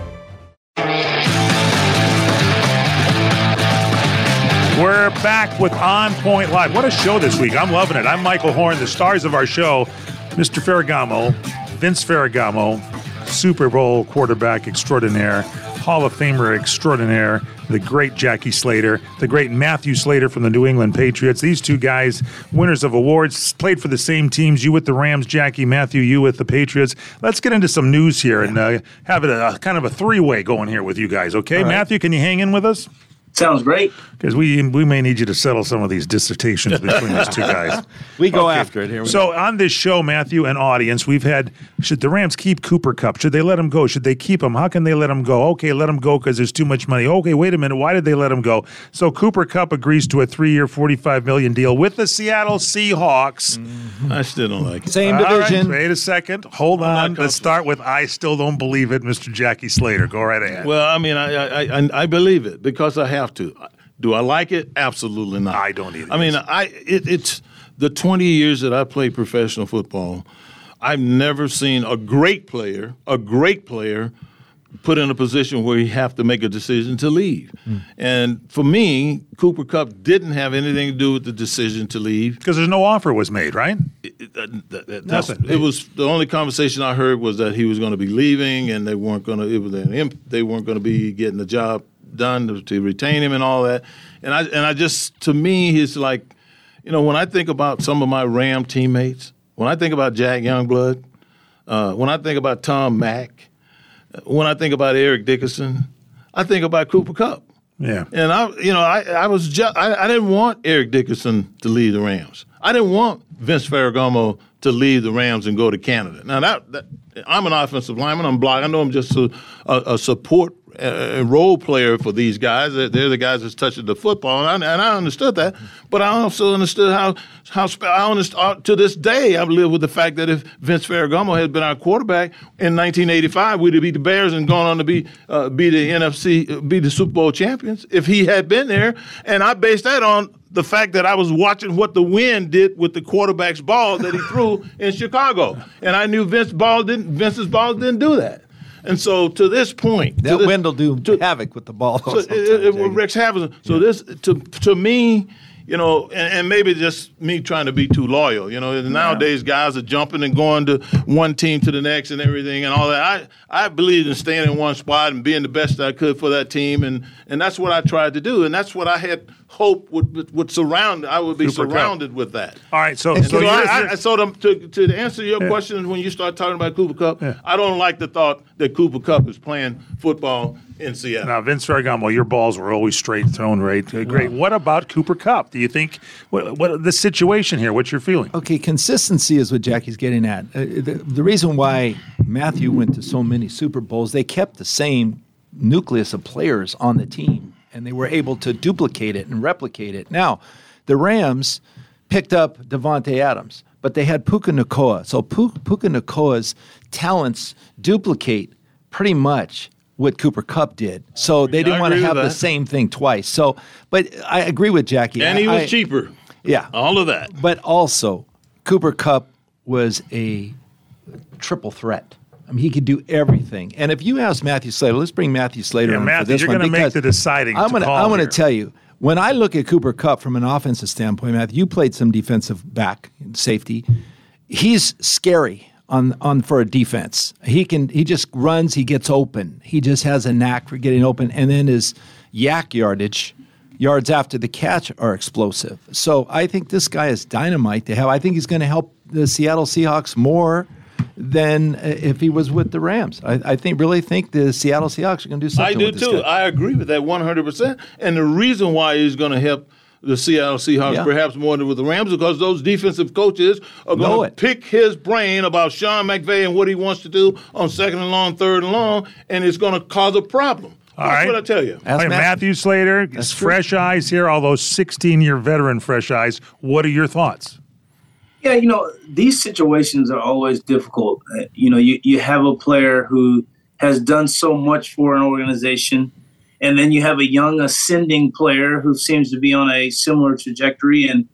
We're back with On Point Live. What a show this week. I'm loving it. I'm Michael Horn. The stars of our show, Mister Ferragamo, Vince Ferragamo, Super Bowl quarterback extraordinaire, Hall of Famer extraordinaire, the great Jackie Slater, the great Matthew Slater from the New England Patriots. These two guys, winners of awards, played for the same teams. You with the Rams, Jackie, Matthew, you with the Patriots. Let's get into some news here and uh, have it a, a kind of a three-way going here with you guys, okay? Right. Matthew, can you hang in with us? Sounds great. Because we we may need you to settle some of these dissertations between these two guys. We go okay. after it here. We so go. On this show, Matthew and audience, we've had, should the Rams keep Cooper Kupp? Should they let him go? Should they keep him? How can they let him go? Okay, let him go because there's too much money. Okay, wait a minute. Why did they let him go? So Cooper Kupp agrees to a three-year, forty-five million dollars deal with the Seattle Seahawks. Mm-hmm. I still don't like it. Same division. Right, wait a second. Hold on. Let's start with I still don't believe it, Mister Jackie Slater. Go right ahead. Well, I mean, I I, I, I believe it because I have to. Do I like it? Absolutely not. I don't either. I mean, I it, it's the twenty years that I played professional football, I've never seen a great player, a great player, put in a position where you have to make a decision to leave. Mm. And for me, Cooper Kupp didn't have anything to do with the decision to leave. Because there's no offer was made, right? It, it, that, that, Nothing. It was the only conversation I heard was that he was going to be leaving, and they weren't going to. It was an, they weren't going to be getting the job done to, to retain him and all that. And I and I just, to me, he's like, you know, when I think about some of my Ram teammates, when I think about Jack Youngblood, uh, when I think about Tom Mack, when I think about Eric Dickerson, I think about Cooper Kupp. Yeah. And I, you know, I, I was just, I, I didn't want Eric Dickerson to leave the Rams. I didn't want Vince Ferragamo to leave the Rams and go to Canada. Now that, that I'm an offensive lineman. I'm block. I know I'm just a, a, a support a role player for these guys. They're the guys that's touching the football, and I, and I understood that. But I also understood how how I understood, to this day I've lived with the fact that if Vince Ferragamo had been our quarterback in nineteen eighty-five, we'd have beat the Bears and gone on to be uh, be the N F C, be the Super Bowl champions. If he had been there, and I based that on the fact that I was watching what the wind did with the quarterback's ball that he threw in Chicago, and I knew Vince ball didn't Vince's ball didn't do that. And so, to this point, that this, wind will do to, havoc with the ball. So it, it, it wreaks havoc. So yeah. this, to to me, you know, and, and maybe just me trying to be too loyal. You know, nowadays guys are jumping and going to one team to the next and everything and all that. I I believe in staying in one spot and being the best I could for that team, and and that's what I tried to do, and that's what I had hoped would would surround. I would be Super surrounded Kupp. with that. All right, so and so, so, I, I, so to, to to answer your yeah. question, when you start talking about Cooper Kupp, yeah. I don't like the thought that Cooper Kupp is playing football in Seattle. Now, Vince Ferragamo, your balls were always straight thrown, right? Great. Wow. What about Cooper Kupp? Do you think what, what the situation here? What's your feeling? Okay, consistency is what Jackie's getting at. Uh, the, the reason why Matthew went to so many Super Bowls, they kept the same nucleus of players on the team, and they were able to duplicate it and replicate it. Now, the Rams picked up Devontae Adams, but they had Puka Nacua. So Puka Nacua's talents duplicate pretty much what Cooper Kupp did. So they didn't want to have the same thing twice. So, but I agree with Jackie. And he was I, cheaper. Yeah. All of that. But also, Cooper Kupp was a triple threat. I mean, he could do everything. And if you ask Matthew Slater, let's bring Matthew Slater yeah, on Matthew, for this you're one. You're going to make the deciding I'm gonna, call I'm going to here. tell you, when I look at Cooper Kupp from an offensive standpoint, Matthew, you played some defensive back, safety. He's scary on on for a defense. He can he just runs, he gets open. He just has a knack for getting open, and then his yak yardage, yards after the catch, are explosive. So I think this guy is dynamite to have. I think he's going to help the Seattle Seahawks more than if he was with the Rams. I, I think really think the Seattle Seahawks are going to do something I do with this too. guy. I agree with that one hundred percent. And the reason why he's going to help the Seattle Seahawks yeah. perhaps more than with the Rams because those defensive coaches are going to pick his brain about Sean McVay and what he wants to do on second and long, third and long, and it's going to cause a problem. All That's right. what I tell you. All right, Matthew Slater, it's fresh eyes here, although sixteen-year veteran fresh eyes. What are your thoughts? Yeah, you know, these situations are always difficult. Uh, you know, you, you have a player who has done so much for an organization, and then you have a young ascending player who seems to be on a similar trajectory. And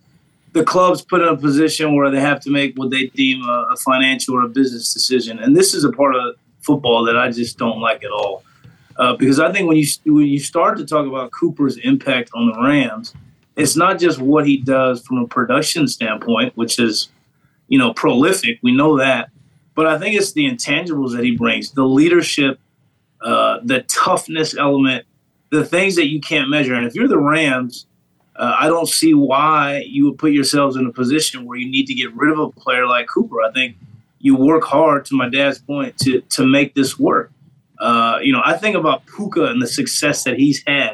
the club's put in a position where they have to make what they deem a, a financial or a business decision. And this is a part of football that I just don't like at all. Uh, because I think when you when you start to talk about Cooper's impact on the Rams, it's not just what he does from a production standpoint, which is, you know, prolific. We know that. But I think it's the intangibles that he brings, the leadership, uh, the toughness element, the things that you can't measure. And if you're the Rams, uh, I don't see why you would put yourselves in a position where you need to get rid of a player like Cooper. I think you work hard, to my dad's point, to to make this work. Uh, you know, I think about Puka and the success that he's had.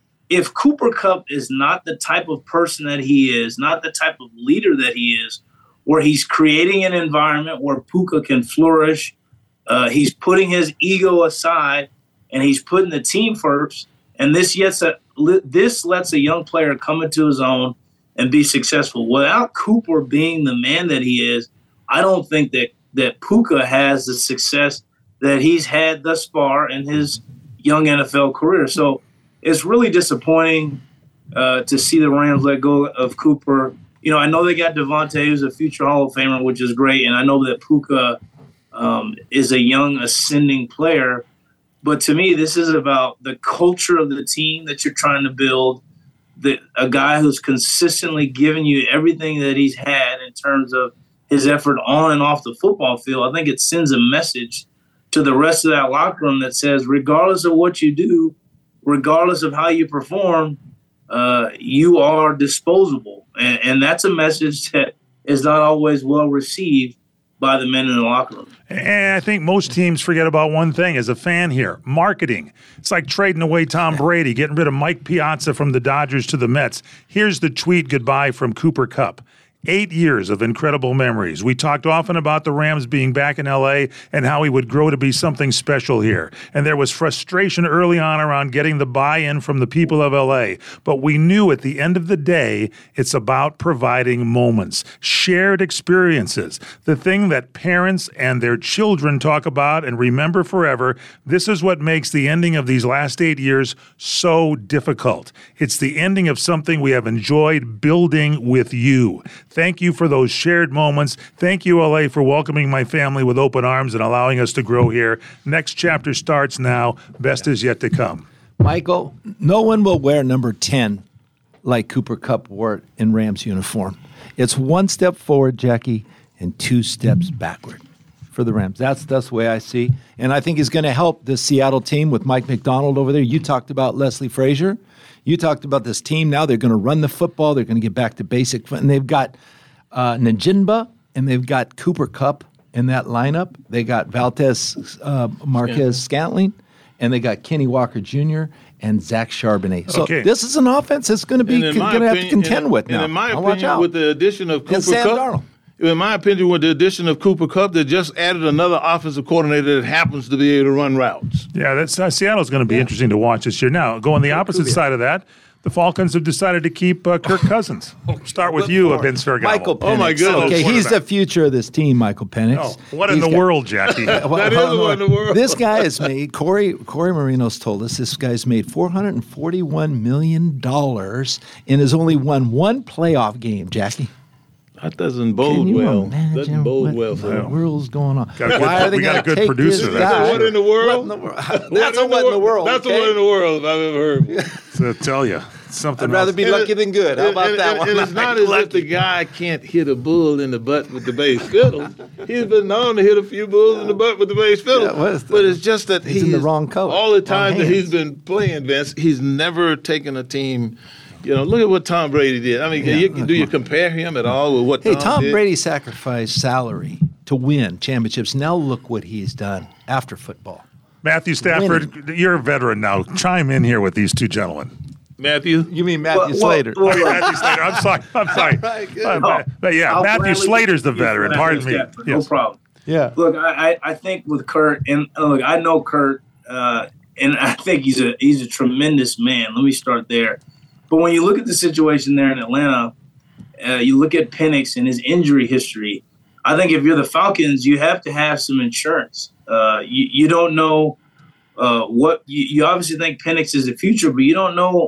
If Cooper Kupp is not the type of person that he is, not the type of leader that he is, where he's creating an environment where Puka can flourish, uh, he's putting his ego aside, and he's putting the team first, and this lets a, this lets a young player come into his own and be successful. Without Cooper being the man that he is, I don't think that, that Puka has the success that he's had thus far in his young N F L career. So it's really disappointing uh, to see the Rams let go of Cooper. You know, I know they got Devontae, who's a future Hall of Famer, which is great, and I know that Puka um, is a young ascending player. But to me, this is about the culture of the team that you're trying to build, the, a guy who's consistently given you everything that he's had in terms of his effort on and off the football field. I think it sends a message to the rest of that locker room that says, regardless of what you do, regardless of how you perform, uh, you are disposable. And, and that's a message that is not always well received by the men in the locker room. And I think most teams forget about one thing as a fan here, marketing. It's like trading away Tom Brady, getting rid of Mike Piazza from the Dodgers to the Mets. Here's the tweet goodbye from Cooper Kupp. Eight years of incredible memories. We talked often about the Rams being back in L A and how he would grow to be something special here. And there was frustration early on around getting the buy-in from the people of L A. But we knew at the end of the day, it's about providing moments, shared experiences, the thing that parents and their children talk about and remember forever. This is what makes the ending of these last eight years so difficult. It's the ending of something we have enjoyed building with you. Thank you for those shared moments. Thank you, L A, for welcoming my family with open arms and allowing us to grow here. Next chapter starts now. Best is yet to come. Michael, no one will wear number ten like Cooper Kupp wore it in Rams uniform. It's one step forward, Jackie, and two steps backward for the Rams. That's, that's the way I see. And I think he's going to help the Seattle team with Mike McDonald over there. You talked about Leslie Frazier. You talked about this team now. They're going to run the football. They're going to get back to basic. And they've got uh, Njinba and they've got Cooper Kupp in that lineup. They got Valdez uh, Marquez Scantling, and they got Kenny Walker Junior and Zach Charbonnet. So okay. This is an offense that's going to be going to have to contend in, with now. And in my I'll opinion, with the addition of Cooper and Sam Kupp, Darnold. in my opinion, with the addition of Cooper Kupp, they just added another offensive coordinator that happens to be able to run routes. Yeah, that's uh, Seattle's going to be yeah. interesting to watch this year. Now, go on the opposite side of that. The Falcons have decided to keep uh, Kirk Cousins. Start with you, Vince Ferragamo. Michael Penix. Oh, my goodness. Okay, he's the future of this team, Michael Penix. Oh, what in he's the got, world, Jackie? well, that is what in the world. This guy has made, Corey, Corey Marino's told us, this guy's made four hundred forty-one million dollars and has only won one playoff game, Jackie. That doesn't bode well. Doesn't bode well for the him. world's going on. Got a Why good, are they we got a good take producer. This That's guy? What in the world? What in the world? That's a what in the world. That's okay? a what in the world if I've ever heard. So tell you something. I'd rather else. be lucky than good. How about and, that and, one? And it's not as if the guy can't hit a bull in the butt with the bass fiddle. He's been known to hit a few bulls in the butt with the bass fiddle. Yeah, the, but it's just that he's he's in the wrong color. All the time that hands. he's been playing, Vince, he's never taken a team. You know, look at what Tom Brady did. I mean, Yeah, you, do you compare him at all with what Hey, Tom, Tom did? Brady sacrificed salary to win championships. Now look what he's done after football. Matthew Stafford, Winning. You're a veteran now. Chime in here with these two gentlemen. Matthew? You mean Matthew Well, Slater? well, I mean, Matthew Slater. I'm sorry. I'm sorry. Right, good. Uh, but, but yeah, I'll Matthew gladly Slater's the give you veteran. Matthew Pardon me. Stafford, Yes. No problem. Yeah. Look, I, I, I think with Kurt, and uh, look, I know Kurt, uh, and I think he's a he's a tremendous man. Let me start there. But when you look at the situation there in Atlanta, uh, you look at Penix and his injury history. I think if you're the Falcons, you have to have some insurance. Uh, you, you don't know uh, what you, you obviously think Penix is the future, but you don't know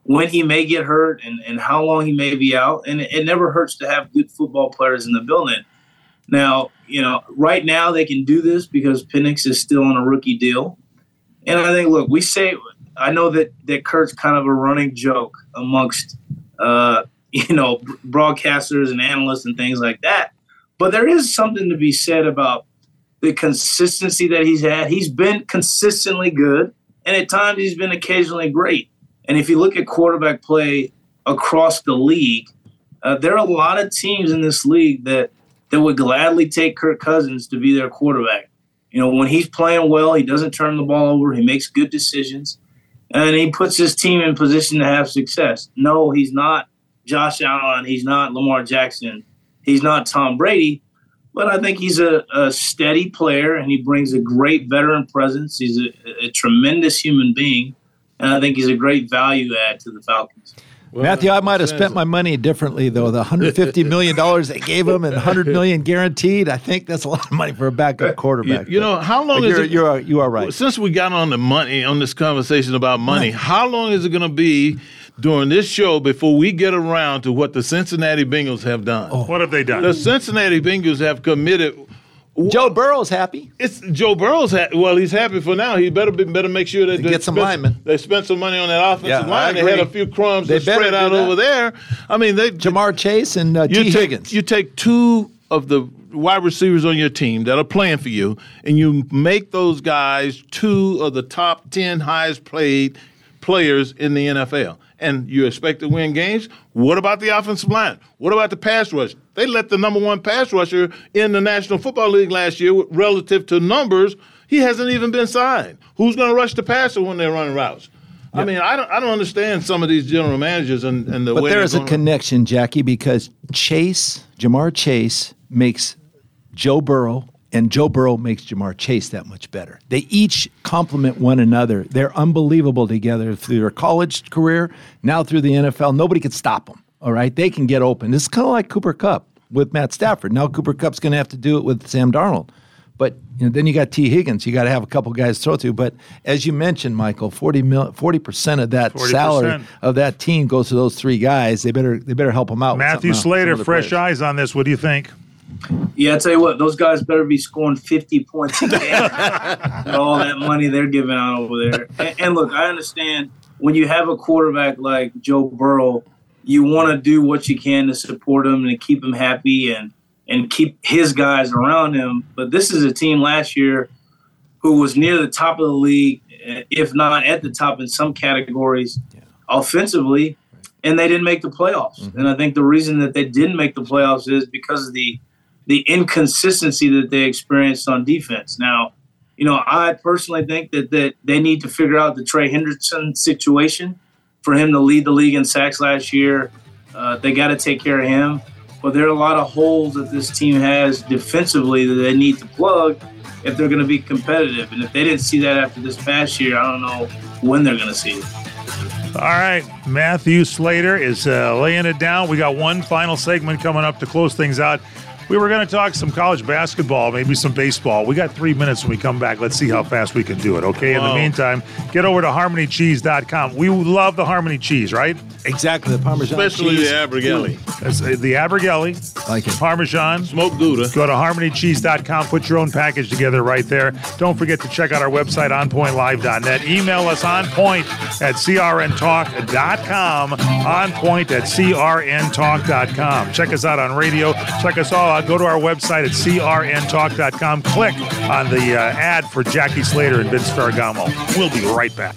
when he may get hurt and, and how long he may be out. And it, it never hurts to have good football players in the building. Now, you know, right now they can do this because Penix is still on a rookie deal. And I think, look, we say, I know that, that Kurt's kind of a running joke amongst, uh, you know, broadcasters and analysts and things like that. But there is something to be said about the consistency that he's had. He's been consistently good, and at times he's been occasionally great. And if you look at quarterback play across the league, uh, there are a lot of teams in this league that, that would gladly take Kirk Cousins to be their quarterback. You know, when he's playing well, he doesn't turn the ball over. He makes good decisions, and he puts his team in position to have success. No, he's not Josh Allen. He's not Lamar Jackson. He's not Tom Brady. But I think he's a, a steady player, and he brings a great veteran presence. He's a, a tremendous human being, and I think he's a great value add to the Falcons. Well, Matthew, I might have spent my money differently, though. The one hundred fifty million dollars they gave him and one hundred million dollars guaranteed, I think that's a lot of money for a backup quarterback. You, you know, how long but is you're, it? You are, you are right. Since we got on the money, on this conversation about money, right. How long is it going to be during this show before we get around to what the Cincinnati Bengals have done? Oh. What have they done? The Cincinnati Bengals have committed. Joe Burrow's happy. It's Joe Burrow's happy. Well, he's happy for now. He better be, better make sure that they get some spent, linemen. They spent some money on that offensive yeah, line. They had a few crumbs they to spread out over there. I mean, they Jamar Chase and uh, T. take, Higgins. You take two of the wide receivers on your team that are playing for you, and you make those guys two of the top ten highest played players in the N F L. And you expect to win games? What about the offensive line? What about the pass rush? They let the number one pass rusher in the National Football League last year relative to numbers. He hasn't even been signed. Who's going to rush the passer when they're running routes? Yep. I mean, I don't I don't understand some of these general managers and, and the but way there is a gonna... connection, Jackie, because Chase, Jamar Chase, makes Joe Burrow, and Joe Burrow makes Jamar Chase that much better. They each complement one another. They're unbelievable together through their college career, now through the N F L. Nobody can stop them, all right? They can get open. This is kind of like Cooper Kupp with Matt Stafford. Now Cooper Kupp's going to have to do it with Sam Darnold. But you know, then you got T. Higgins. You got to have a couple guys to throw to. But as you mentioned, Michael, forty percent of that forty percent salary of that team goes to those three guys. They better they better help them out. Matthew Slater, fresh players. Eyes on this. What do you think? Yeah, I tell you what, those guys better be scoring fifty points a game with all that money they're giving out over there. And, and look, I understand when you have a quarterback like Joe Burrow, you want to do what you can to support him and to keep him happy and, and keep his guys around him. But this is a team last year who was near the top of the league, if not at the top in some categories yeah. offensively, and they didn't make the playoffs. Mm-hmm. And I think the reason that they didn't make the playoffs is because of the the inconsistency that they experienced on defense. Now, you know, I personally think that, that they need to figure out the Trey Hendrickson situation for him to lead the league in sacks last year. Uh, they got to take care of him. But there are a lot of holes that this team has defensively that they need to plug if they're going to be competitive. And if they didn't see that after this past year, I don't know when they're going to see it. All right, Matthew Slater is uh, laying it down. We got one final segment coming up to close things out. We were going to talk some college basketball, maybe some baseball. We got three minutes when we come back. Let's see how fast we can do it, okay? Whoa. In the meantime, get over to harmony cheese dot com. We love the Harmony cheese, right? Exactly, the Parmesan Especially cheese. the Abergelli. That's, uh, the Abergelli. Like it. Parmesan. Smoked Gouda. Go to harmony cheese dot com. Put your own package together right there. Don't forget to check out our website, on point live dot net. Email us onpoint at c r n talk dot com. onpoint at c r n talk dot com. Check us out on radio. Check us all out. Go to our website at c r n talk dot com. Click on the uh, ad for Jackie Slater and Vince Ferragamo. We'll be right back.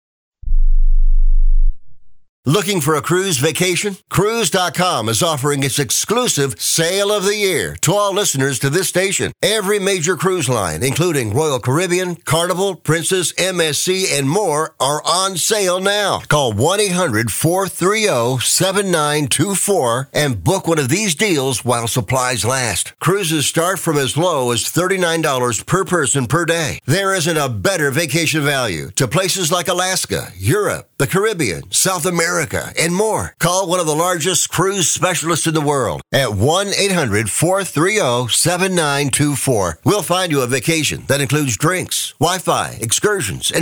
Looking for a cruise vacation? Cruise dot com is offering its exclusive Sale of the Year to all listeners to this station. Every major cruise line, including Royal Caribbean, Carnival, Princess, M S C, and more, are on sale now. Call one eight hundred four three zero seven nine two four and book one of these deals while supplies last. Cruises start from as low as thirty-nine dollars per person per day. There isn't a better vacation value to places like Alaska, Europe, the Caribbean, South America, and more. Call one of the largest cruise specialists in the world at one eight hundred four three zero seven nine two four. We'll find you a vacation that includes drinks, Wi-Fi, excursions, and more.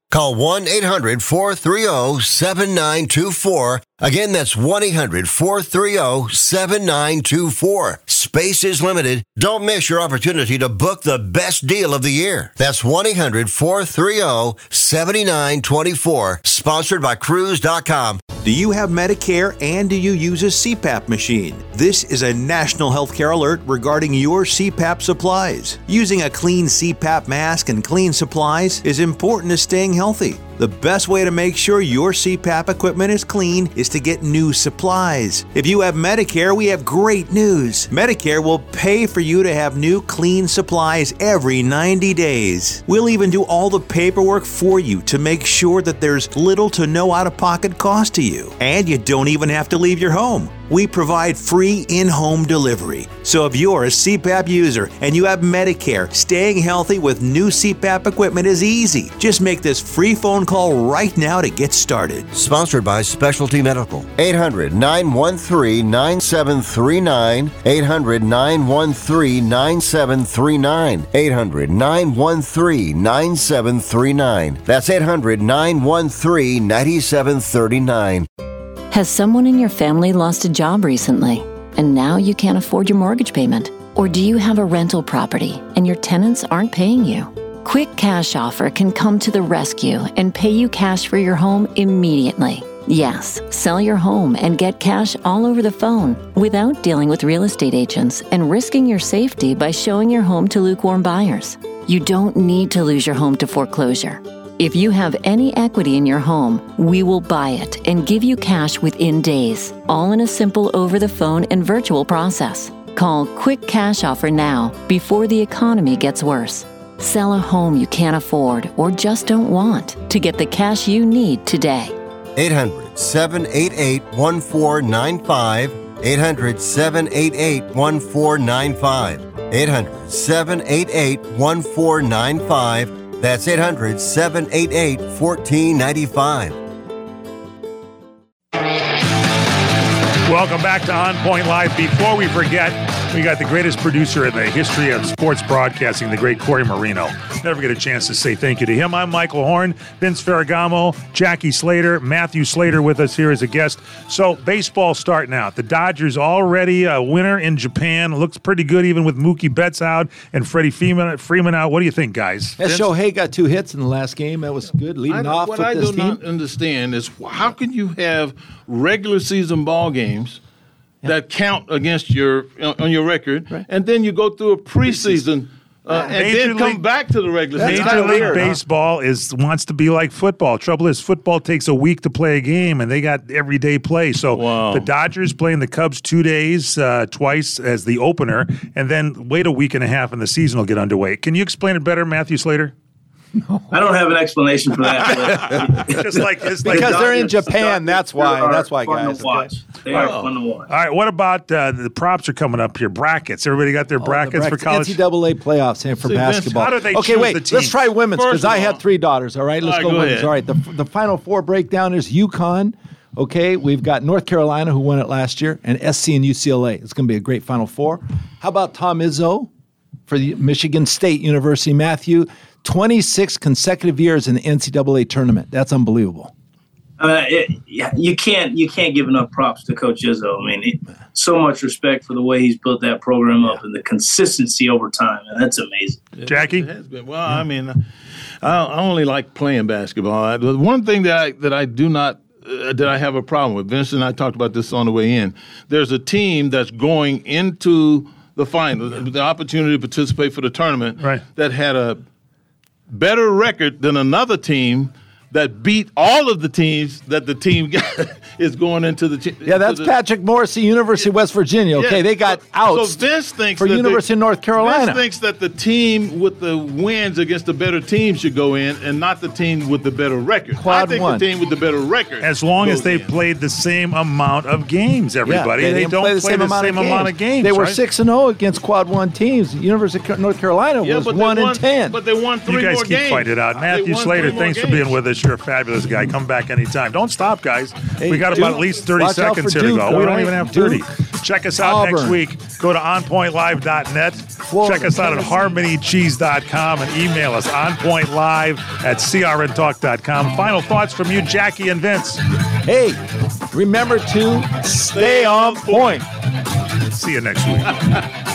Call one eight hundred four three zero seven nine two four. Again, that's one eight hundred four three zero seven nine two four. Space is limited. Don't miss your opportunity to book the best deal of the year. That's one eight hundred four three zero seven nine two four. Sponsored by Cruise dot com. Do you have Medicare and do you use a C PAP machine? This is a national healthcare alert regarding your C PAP supplies. Using a clean C PAP mask and clean supplies is important to staying healthy. The best way to make sure your C PAP equipment is clean is to get new supplies. If you have Medicare, we have great news. Medicare will pay for you to have new clean supplies every ninety days. We'll even do all the paperwork for you to make sure that there's little to no out-of-pocket cost to you. And you don't even have to leave your home. We provide free in-home delivery. So if you're a C PAP user and you have Medicare, staying healthy with new C PAP equipment is easy. Just make this free phone call right now to get started. Sponsored by Specialty Medical. eight hundred nine one three nine seven three nine. eight hundred nine one three nine seven three nine. eight hundred nine one three nine seven three nine. That's eight hundred nine one three nine seven three nine. Has someone in your family lost a job recently, and now you can't afford your mortgage payment? Or do you have a rental property and your tenants aren't paying you? Quick Cash Offer can come to the rescue and pay you cash for your home immediately. Yes, sell your home and get cash all over the phone without dealing with real estate agents and risking your safety by showing your home to lukewarm buyers. You don't need to lose your home to foreclosure. If you have any equity in your home, we will buy it and give you cash within days, all in a simple over-the-phone and virtual process. Call Quick Cash Offer now before the economy gets worse. Sell a home you can't afford or just don't want to get the cash you need today. eight hundred seven eight eight one four nine five. eight hundred seven eight eight one four nine five. eight hundred seven eight eight one four nine five. That's eight hundred seven eight eight one four nine five. Welcome back to On Point Live. Before we forget, we got the greatest producer in the history of sports broadcasting, the great Corey Marino. Never get a chance to say thank you to him. I'm Michael Horn, Vince Ferragamo, Jackie Slater, Matthew Slater with us here as a guest. So baseball starting out. The Dodgers already a winner in Japan. Looks pretty good even with Mookie Betts out and Freddie Freeman, Freeman out. What do you think, guys? Yeah, Shohei got two hits in the last game. That was good, leading I, off what with I this do team. not understand is how can you have regular season ball games yeah. that count against your on your record, right. and then you go through a preseason uh, and Major then League, come back to the regular season. Major League weird, Baseball huh? is wants to be like football. Trouble is, football takes a week to play a game, and they got everyday play. So wow. the Dodgers playing the Cubs two days, uh, twice as the opener, and then wait a week and a half, and the season will get underway. Can you explain it better, Matthew Slater? No. I don't have an explanation for that. Just like it's like because they're in Japan. That's why. That's why, guys. To watch. They are fun to watch. All right. What about uh, the props are coming up here? Brackets. Everybody got their oh, brackets, the brackets for college. N C double A playoffs and for See, basketball. Vince, how do they okay, choose wait. the teams? Let's try women's because I had three daughters. All right, let's all right, go, go women's. ahead. All right, the the final four breakdown is UConn. Okay, we've got North Carolina who won it last year, and S C and U C L A. It's going to be a great Final Four. How about Tom Izzo for the Michigan State University? Matthew, twenty-six consecutive years in the N C double A tournament. That's unbelievable. Uh, it, you can't you can't give enough props to Coach Izzo. I mean, it, so much respect for the way he's built that program up and the consistency over time, and that's amazing. Jackie, it has been. Well, I mean, I, I only like playing basketball. I, the one thing that I that I do not uh, that I have a problem with, Vincent and I talked about this on the way in. There's a team that's going into the final, the opportunity to participate for the tournament, right. that had a better record than another team that beat all of the teams that the team got, is going into the yeah. That's the, Patrick Morrissey, University of West Virginia. Okay, yeah, they got so, out. So Vince thinks for that University the, of North Carolina. Vince thinks that the team with the wins against the better team should go in, and not the team with the better record. Quad I think one. the team with the better record, as long as they in. played the same amount of games, everybody yeah, they, they don't play the play same, the amount, same of amount of games. They were right? six and zero against Quad One teams. University of North Carolina yeah, was but one won, and ten. But they won three You guys more keep games. fighting it out. Matthew Slater, thanks for being with us. You're a fabulous guy. Come back anytime. Don't stop, guys. Hey, we got Duke, about at least thirty watch out seconds for here Duke, to go. We don't right? even have Duke. thirty. Check us out Auburn. next week. Go to on point live dot net. Florida, Check us out at Tennessee. harmony cheese dot com and email us onpointlive at c r n talk dot com. Final thoughts from you, Jackie and Vince. Hey, remember to stay on point. See you next week.